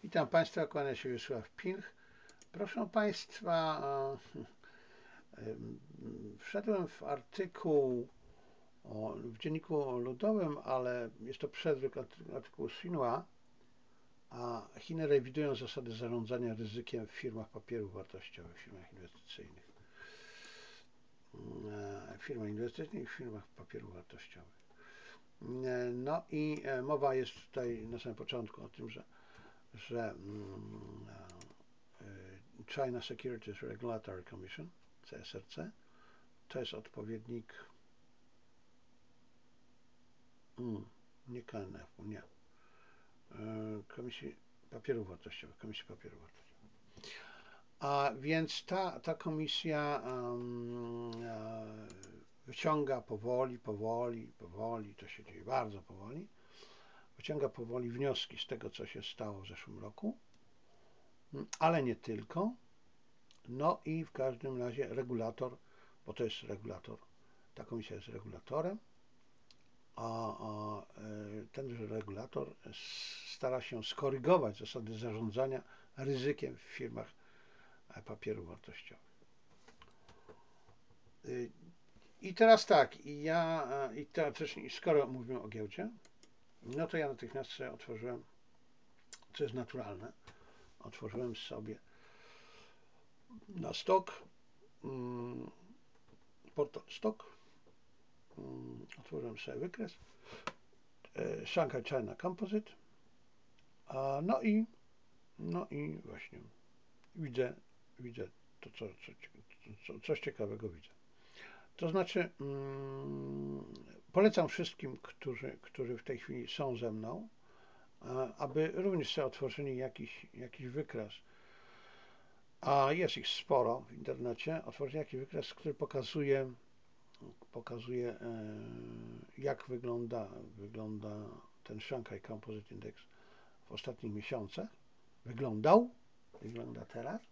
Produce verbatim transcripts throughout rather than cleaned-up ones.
Witam Państwa, kłania się Wiesław Pilch. Proszę Państwa, wszedłem w artykuł o, w Dzienniku Ludowym, ale jest to przedruk artykułu Xinhua, a Chiny rewidują zasady zarządzania ryzykiem w firmach papierów wartościowych, w firmach inwestycyjnych. W firmach inwestycyjnych, w firmach papierów wartościowych. No i mowa jest tutaj na samym początku o tym, że, że China Securities Regulatory Commission, C S R C, to jest odpowiednik mm, nie K N F-u, nie, Komisji Papierów Wartościowych, Komisji Papierów Wartościowych. A więc ta, ta komisja um, wyciąga powoli, powoli, powoli, to się dzieje bardzo powoli, wyciąga powoli wnioski z tego, co się stało w zeszłym roku, ale nie tylko. No i w każdym razie regulator, bo to jest regulator, ta komisja jest regulatorem, a, a tenże regulator stara się skorygować zasady zarządzania ryzykiem w firmach papierów wartościowych. I teraz tak, ja, i teoretycznie, skoro mówimy o giełdzie, no to ja natychmiast sobie otworzyłem, co jest naturalne, otworzyłem sobie na stok, portal stok, otworzyłem sobie wykres, Shanghai China Composite, no i, no i właśnie widzę, widzę to, co, co, co, coś ciekawego widzę. To znaczy, hmm, polecam wszystkim, którzy, którzy w tej chwili są ze mną, aby również sobie otworzyli jakiś, jakiś wykres, a jest ich sporo w internecie, otworzyli jakiś wykres, który pokazuje, pokazuje jak wygląda, wygląda ten Shanghai Composite Index w ostatnich miesiącach. Wyglądał, wygląda teraz.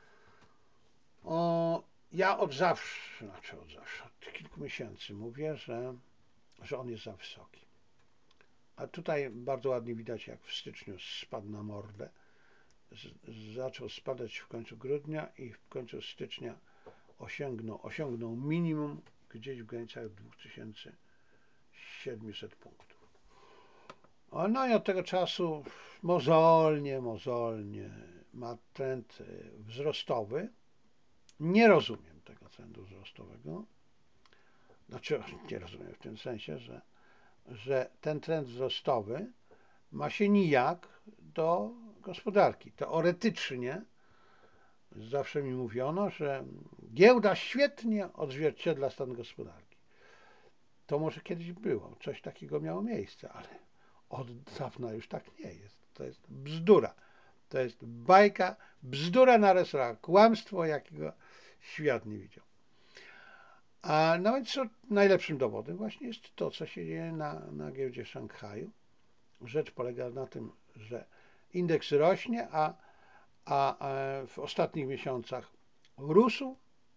O, ja od zawsze, znaczy od zawsze, od kilku miesięcy mówię, że, że on jest za wysoki. A tutaj bardzo ładnie widać, jak w styczniu spadł na mordę. Z, zaczął spadać w końcu grudnia i w końcu stycznia osiągnął, osiągnął minimum gdzieś w granicach dwa tysiące siedemset punktów. No i od tego czasu mozolnie, mozolnie ma trend wzrostowy. Nie rozumiem tego trendu wzrostowego. Znaczy, nie rozumiem w tym sensie, że, że ten trend wzrostowy ma się nijak do gospodarki. Teoretycznie zawsze mi mówiono, że giełda świetnie odzwierciedla stan gospodarki. To może kiedyś było, coś takiego miało miejsce, ale od dawna już tak nie jest. To jest bzdura. To jest bajka, bzdura na resora, kłamstwo, jakiego świat nie widział. A nawet co najlepszym dowodem właśnie jest to, co się dzieje na, na giełdzie Szanghaju. Rzecz polega na tym, że indeks rośnie, a, a, a w ostatnich miesiącach rósł,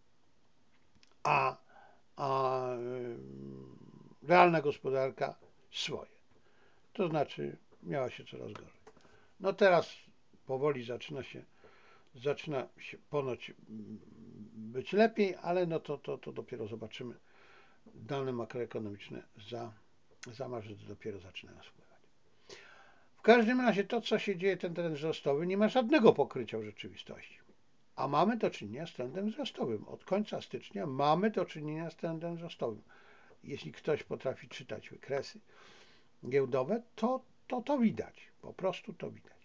a, a realna gospodarka swoje. To znaczy miała się coraz gorzej. No teraz powoli zaczyna się, zaczyna się ponoć być lepiej, ale no to, to, to dopiero zobaczymy. Dane makroekonomiczne za, za marzec dopiero zaczynają spływać. W każdym razie to, co się dzieje, ten trend wzrostowy, nie ma żadnego pokrycia w rzeczywistości. A mamy do czynienia z trendem wzrostowym. Od końca stycznia mamy do czynienia z trendem wzrostowym. Jeśli ktoś potrafi czytać wykresy giełdowe, to to, to widać. Po prostu to widać.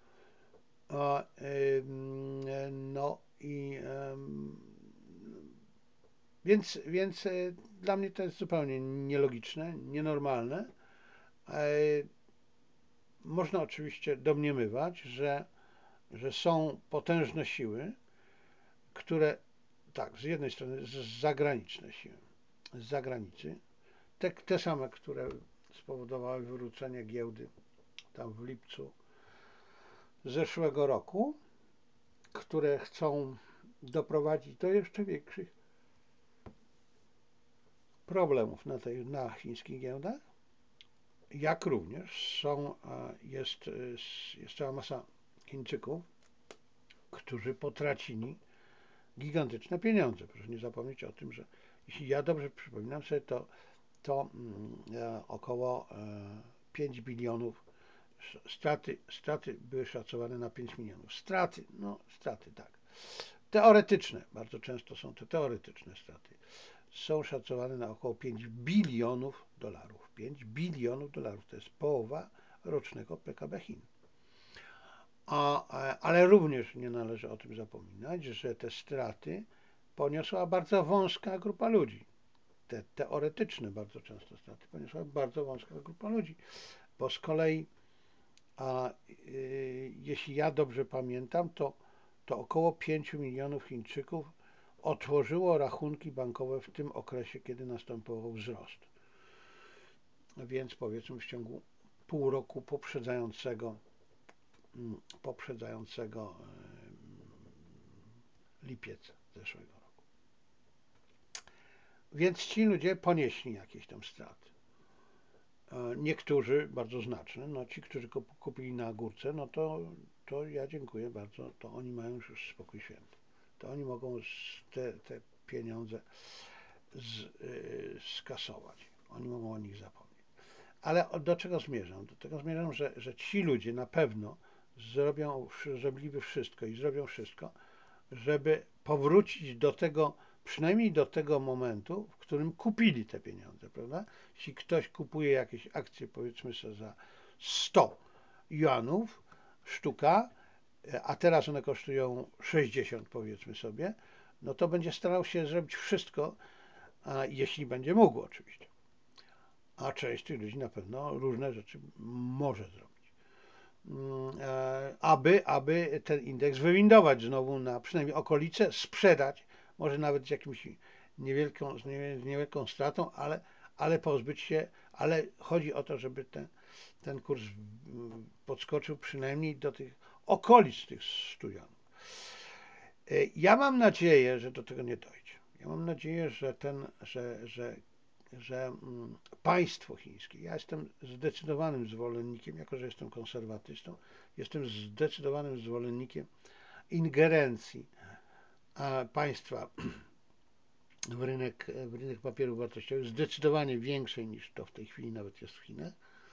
No i więc, więc dla mnie to jest zupełnie nielogiczne, nienormalne. Można oczywiście domniemywać, że, że są potężne siły, które, tak, z jednej strony z zagraniczne siły, z zagranicy, te, te same, które spowodowały wywrócenie giełdy tam w lipcu zeszłego roku, które chcą doprowadzić do jeszcze większych problemów na, tej, na chińskich giełdach, jak również są, jest, jest cała masa Chińczyków, którzy potracili gigantyczne pieniądze. Proszę nie zapomnieć o tym, że jeśli ja dobrze przypominam sobie, to, to mm, około e, pięć bilionów straty, straty były szacowane na pięć milionów. Straty, no straty, tak. Teoretyczne, bardzo często są to teoretyczne straty. Są szacowane na około pięć bilionów dolarów. pięć bilionów dolarów to jest połowa rocznego P K B Chin. A, ale również nie należy o tym zapominać, że te straty poniosła bardzo wąska grupa ludzi. Te teoretyczne bardzo często straty poniosła bardzo wąska grupa ludzi, bo z kolei, a, y, jeśli ja dobrze pamiętam, to, to około pięć milionów Chińczyków otworzyło rachunki bankowe w tym okresie, kiedy następował wzrost. Więc powiedzmy w ciągu pół roku poprzedzającego poprzedzającego lipiec zeszłego roku. Więc ci ludzie ponieśli jakieś tam straty. Niektórzy bardzo znaczne, no ci, którzy kupili na górce, no to, to ja dziękuję bardzo, to oni mają już spokój święty. To oni mogą te, te pieniądze z, yy, skasować. Oni mogą o nich zapomnieć. Ale do czego zmierzam? Do tego zmierzam, że, że ci ludzie na pewno zrobią, zrobiliby wszystko i zrobią wszystko, żeby powrócić do tego, przynajmniej do tego momentu, w którym kupili te pieniądze, prawda? Jeśli ktoś kupuje jakieś akcje, powiedzmy sobie za sto juanów sztuka, a teraz one kosztują sześćdziesiąt, powiedzmy sobie, no to będzie starał się zrobić wszystko, a jeśli będzie mógł oczywiście. A część tych ludzi na pewno różne rzeczy może zrobić. Aby, aby ten indeks wywindować znowu na przynajmniej okolice, sprzedać, może nawet z jakimś niewielką, z niewielką stratą, ale, ale pozbyć się, ale chodzi o to, żeby ten, ten kurs podskoczył przynajmniej do tych okolic tych stu juanów. Ja mam nadzieję, że do tego nie dojdzie. Ja mam nadzieję, że ten, że, że że państwo chińskie, ja jestem zdecydowanym zwolennikiem, jako że jestem konserwatystą, jestem zdecydowanym zwolennikiem ingerencji państwa w rynek, w rynek papierów wartościowych, zdecydowanie większej niż to w tej chwili nawet jest w Chinach.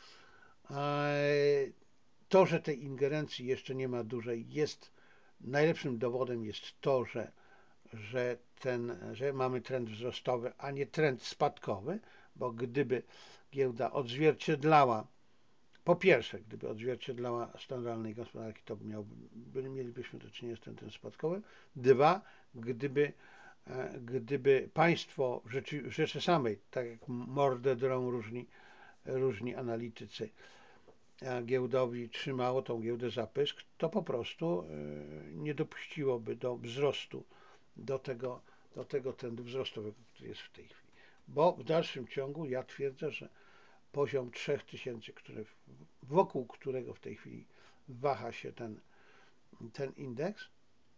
To, że tej ingerencji jeszcze nie ma dużej, jest najlepszym dowodem jest to, że że, ten, że mamy trend wzrostowy, a nie trend spadkowy, bo gdyby giełda odzwierciedlała, po pierwsze, gdyby odzwierciedlała stan realnej gospodarki, to miałby, mielibyśmy do czynienia z trendem spadkowym. Dwa, gdyby, gdyby państwo w rzeczy, w rzeczy samej, tak jak mordę drą różni, różni analitycy giełdowi, trzymało tą giełdę za pysk, to po prostu nie dopuściłoby do wzrostu do tego, do tego trendu wzrostowego, który jest w tej chwili. Bo w dalszym ciągu ja twierdzę, że poziom trzech tysięcy, który, wokół którego w tej chwili waha się ten, ten indeks,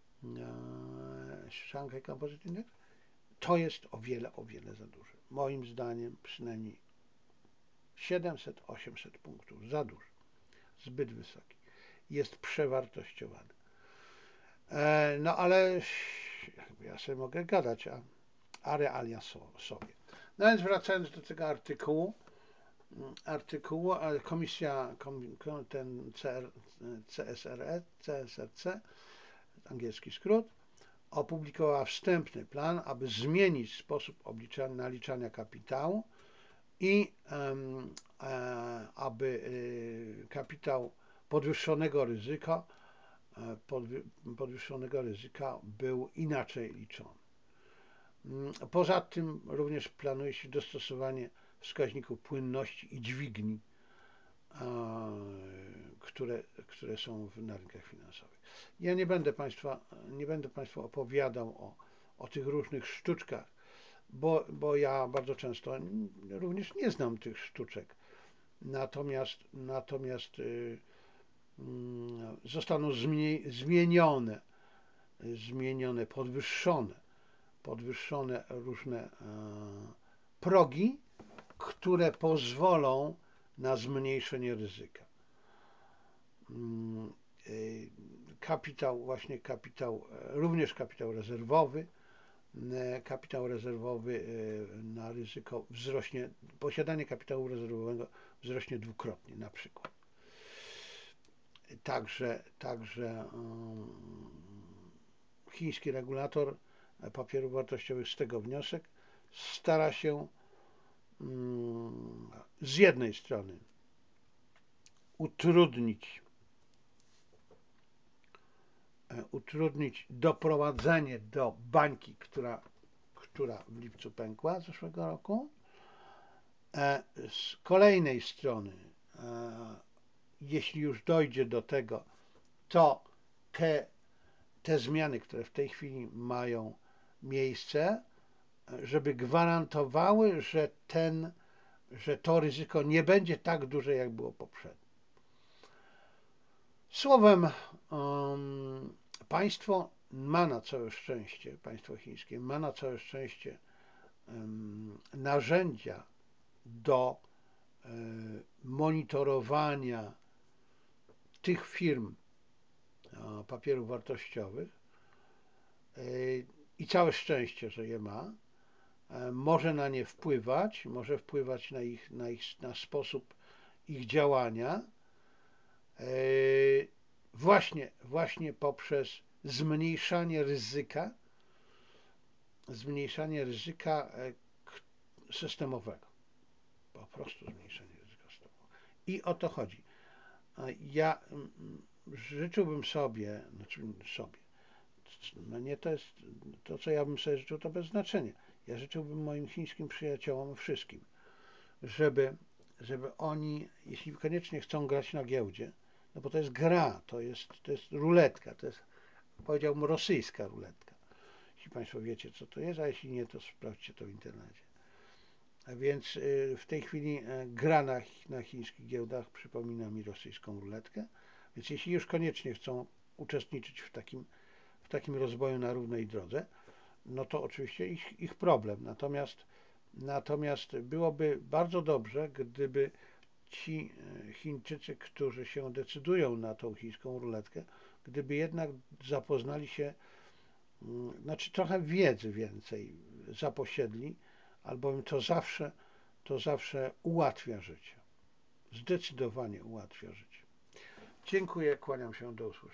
Shanghai Composite Index, to jest o wiele, o wiele za duży. Moim zdaniem przynajmniej siedemset osiemset punktów za duży, zbyt wysoki. Jest przewartościowany. No ale ja sobie mogę gadać, a, a realia sobie. No więc wracając do tego artykułu, artykułu, komisja, ten C S R E, C S R C, angielski skrót, opublikowała wstępny plan, aby zmienić sposób obliczania, naliczania kapitału i um, e, aby y, kapitał podwyższonego ryzyka podwyższonego ryzyka był inaczej liczony. Poza tym również planuje się dostosowanie wskaźników płynności i dźwigni, które, które są na rynkach finansowych. Ja nie będę Państwa, nie będę Państwu opowiadał o, o tych różnych sztuczkach, bo, bo ja bardzo często również nie znam tych sztuczek. Natomiast, natomiast yy, zostaną zmienione, zmienione, podwyższone, podwyższone różne progi, które pozwolą na zmniejszenie ryzyka. kapitał, właśnie kapitał, również kapitał rezerwowy, kapitał rezerwowy na ryzyko wzrośnie, posiadanie kapitału rezerwowego wzrośnie dwukrotnie na przykład. Także, także chiński regulator papierów wartościowych z tego wniosek stara się z jednej strony utrudnić utrudnić doprowadzenie do bańki, która, która w lipcu pękła zeszłego roku. Z kolejnej strony, jeśli już dojdzie do tego, to te, te zmiany, które w tej chwili mają miejsce, żeby gwarantowały, że, ten, że to ryzyko nie będzie tak duże, jak było poprzednio. Słowem, um, państwo ma na całe szczęście, państwo chińskie ma na całe szczęście um, narzędzia do um, monitorowania tych firm um, papierów wartościowych um, i całe szczęście, że je ma. Um, może na nie wpływać, może wpływać na ich, na ich na sposób ich działania. Właśnie, właśnie poprzez zmniejszanie ryzyka, zmniejszanie ryzyka systemowego. Po prostu zmniejszenie ryzyka systemowego. I o to chodzi. Ja życzyłbym sobie, znaczy sobie, no nie to jest, to co ja bym sobie życzył, to bez znaczenia. Ja życzyłbym moim chińskim przyjaciołom wszystkim, żeby, żeby oni, jeśli koniecznie chcą grać na giełdzie, no bo to jest gra, to jest, to jest ruletka, to jest, powiedziałbym, rosyjska ruletka. Jeśli Państwo wiecie, co to jest, a jeśli nie, to sprawdźcie to w internecie. A więc w tej chwili gra na, na chińskich giełdach przypomina mi rosyjską ruletkę, więc jeśli już koniecznie chcą uczestniczyć w takim, w takim rozwoju na równej drodze, no to oczywiście ich, ich problem. Natomiast, natomiast byłoby bardzo dobrze, gdyby ci Chińczycy, którzy się decydują na tą chińską ruletkę, gdyby jednak zapoznali się, znaczy trochę wiedzy więcej zaposiedli, albowiem to zawsze, to zawsze ułatwia życie. Zdecydowanie ułatwia życie. Dziękuję, kłaniam się, do usłyszenia.